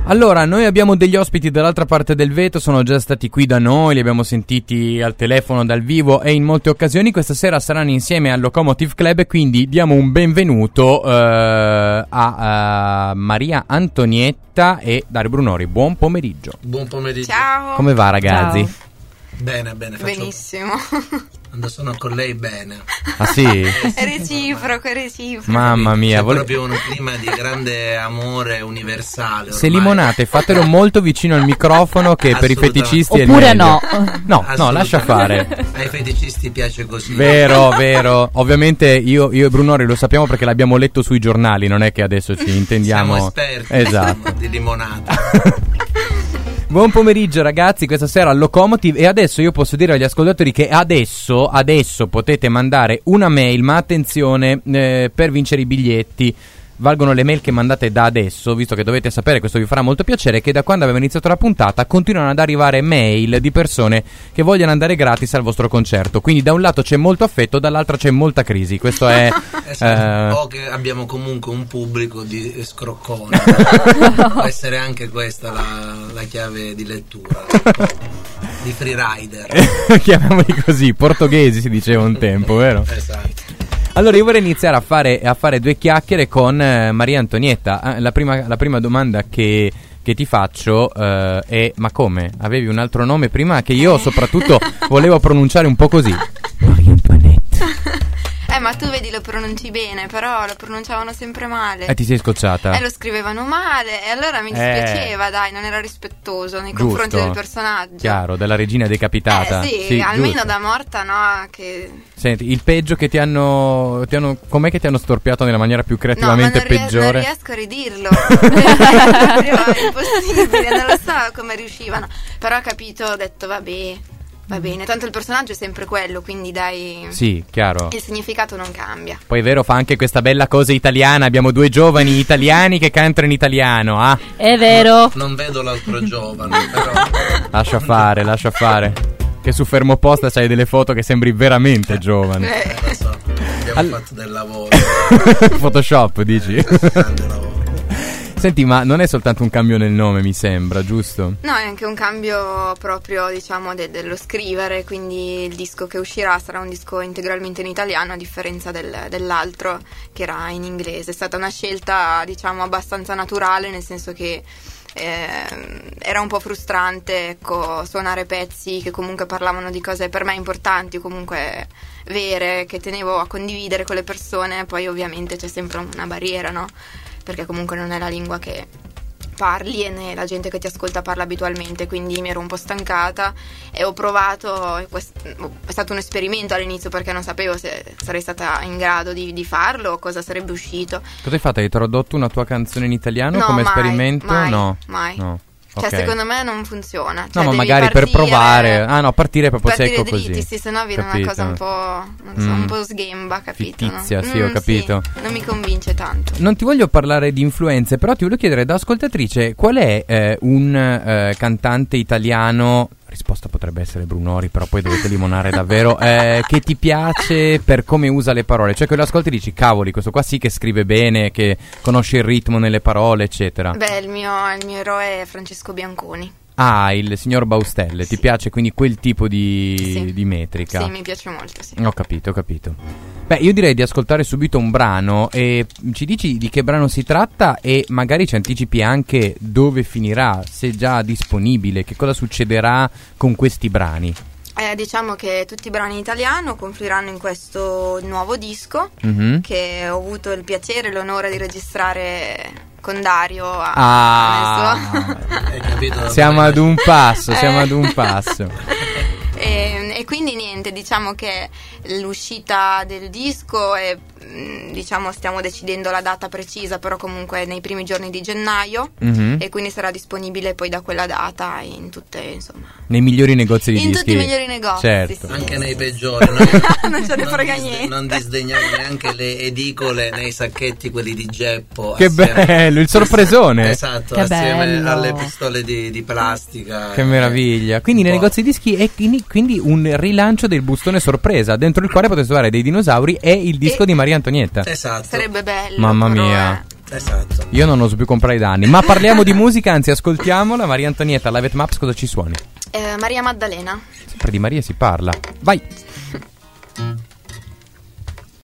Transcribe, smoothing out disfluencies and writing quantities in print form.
Allora, noi abbiamo degli ospiti dall'altra parte del vetro, sono già stati qui da noi, li abbiamo sentiti al telefono, dal vivo e in molte occasioni. Questa sera saranno insieme al Locomotive Club e quindi diamo un benvenuto a Maria Antonietta e Dario Brunori. Buon pomeriggio. Buon pomeriggio. Ciao. Come va, ragazzi? Ciao. Bene, Benissimo. Quando sono con lei bene. Ah sì? È reciproco. Mamma mia, C'è proprio un clima di grande amore universale. Se limonate, fatelo molto vicino al microfono che per i feticisti oppure è meglio. No, lascia fare. Ai feticisti piace così. Vero. Ovviamente io e Brunori lo sappiamo perché l'abbiamo letto sui giornali, non è che adesso ci intendiamo. Siamo esperti esatto. di limonata. Buon pomeriggio ragazzi, questa sera al Locomotive e adesso io posso dire agli ascoltatori che adesso potete mandare una mail, ma attenzione, per vincere i biglietti valgono le mail che mandate da adesso, visto che dovete sapere, questo vi farà molto piacere, che da quando abbiamo iniziato la puntata continuano ad arrivare mail di persone che vogliono andare gratis al vostro concerto, quindi da un lato c'è molto affetto, dall'altro c'è molta crisi, questo è o che abbiamo comunque un pubblico di scrocconi. Può essere anche questa la chiave di lettura di freerider. Chiamiamoli così, portoghesi si diceva un tempo, vero? Esatto. Allora io vorrei iniziare a fare due chiacchiere con Maria Antonietta. La prima domanda che ti faccio è: ma come? Avevi un altro nome prima che io soprattutto volevo pronunciare un po' così? Maria Antonietta. Ma tu vedi, lo pronunci bene, però lo pronunciavano sempre male. Ti sei scocciata? Lo scrivevano male e allora mi dispiaceva, dai, non era rispettoso nei confronti del personaggio. Chiaro, della regina decapitata. Sì, almeno giusto. Da morta, no? Senti, il peggio che ti hanno com'è che ti hanno storpiato nella maniera più creativamente peggiore? Non riesco a ridirlo. È impossibile, non lo so come riuscivano. Però ho capito, ho detto va bene, tanto il personaggio è sempre quello, quindi dai. Sì, chiaro. Il significato non cambia. Poi è vero, fa anche questa bella cosa italiana. Abbiamo due giovani italiani che cantano in italiano. Ah, è vero. Non vedo l'altro giovane, però. Lascia fare. Che su Fermoposta c'hai delle foto che sembri veramente giovane. Lo so, abbiamo fatto del lavoro. Photoshop, dici? Grande lavoro. Senti, ma non è soltanto un cambio nel nome, mi sembra, giusto? No, è anche un cambio proprio, diciamo, dello scrivere, quindi il disco che uscirà sarà un disco integralmente in italiano, a differenza dell'altro che era in inglese. È stata una scelta, diciamo, abbastanza naturale, nel senso che era un po' frustrante, ecco, suonare pezzi che comunque parlavano di cose per me importanti, comunque vere, che tenevo a condividere con le persone. Poi ovviamente c'è sempre una barriera, no? Perché comunque non è la lingua che parli e né la gente che ti ascolta parla abitualmente, quindi mi ero un po' stancata e ho provato, è stato un esperimento all'inizio perché non sapevo se sarei stata in grado di farlo o cosa sarebbe uscito. Cosa hai fatto? Hai tradotto una tua canzone in italiano no, come mai, esperimento? Mai, no, mai. No. Cioè, okay. Secondo me non funziona. No, ma magari per provare. Partire proprio secco dritti, così. Sì, sennò viene una cosa un po', non so, un po' sghemba, capito? Fittizia, sì, ho capito. Sì, non mi convince tanto. Non ti voglio parlare di influenze, però ti voglio chiedere da ascoltatrice qual è un cantante italiano. Risposta potrebbe essere Brunori, però poi dovete limonare davvero. Che ti piace per come usa le parole? Cioè che lo ascolti e dici, cavoli, questo qua sì che scrive bene, che conosce il ritmo nelle parole, eccetera. Beh, il mio eroe è Francesco Bianconi. Ah, il signor Baustelle. Sì. Ti piace quindi quel tipo di metrica? Sì, mi piace molto, sì. Ho capito. Beh, io direi di ascoltare subito un brano e ci dici di che brano si tratta e magari ci anticipi anche dove finirà, se è già disponibile, che cosa succederà con questi brani. Diciamo che tutti i brani in italiano confluiranno in questo nuovo disco che ho avuto il piacere e l'onore di registrare con Dario siamo ad un passo. E quindi niente, diciamo che l'uscita del disco è, diciamo, stiamo decidendo la data precisa, però comunque nei primi giorni di gennaio e quindi sarà disponibile poi da quella data in tutte, insomma, nei migliori negozi di dischi. In tutti i migliori negozi, certo. sì. Anche nei peggiori. Non ce ne frega niente. Non disdegniamo neanche le edicole nei sacchetti, quelli di Geppo. Che bello, il sorpresone. Esatto, che assieme bello. alle pistole di plastica. Che meraviglia. Quindi nei negozi di dischi è quindi un rilancio del bustone sorpresa, dentro il quale potete trovare dei dinosauri e il disco di Maria Antonietta. Esatto. Sarebbe bello. Mamma mia. Esatto. Io non oso più comprare da anni. Ma parliamo di musica, anzi ascoltiamola. Maria Antonietta, Live at Maps, cosa ci suoni? Maria Maddalena. Sempre di Maria si parla. Vai.